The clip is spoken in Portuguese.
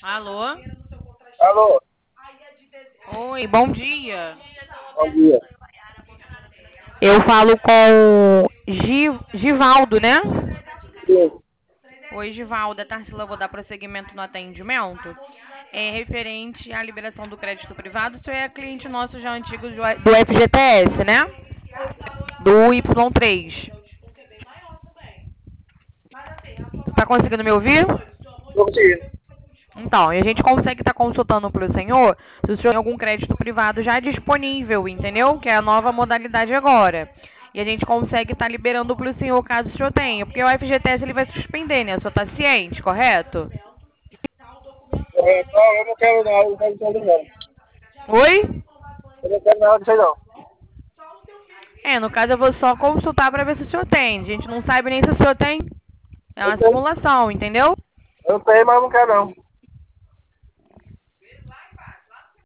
Alô? Alô, Oi, bom dia. bom dia. Eu falo com Givaldo, né? Sim, Oi, Givaldo. É Tarsila, vou dar prosseguimento no atendimento. É referente à liberação do crédito privado. O senhor é cliente nosso já antigo do FGTS, né? Do Y3. Tu tá conseguindo me ouvir? tô conseguindo. Então, e a gente consegue estar consultando para o senhor se o senhor tem algum crédito privado já disponível, entendeu? Que é a nova modalidade agora. E a gente consegue estar liberando para o senhor caso o senhor tenha. Porque o FGTS ele vai suspender, né? O senhor está ciente, correto? Não, eu não quero nada, eu não quero nada não. Oi? Eu não quero nada disso aí não. É, no caso eu vou só consultar para ver se o senhor tem. A gente não sabe nem se o senhor tem. É Eu uma tenho, simulação, entendeu? eu tenho, mas eu não quero não.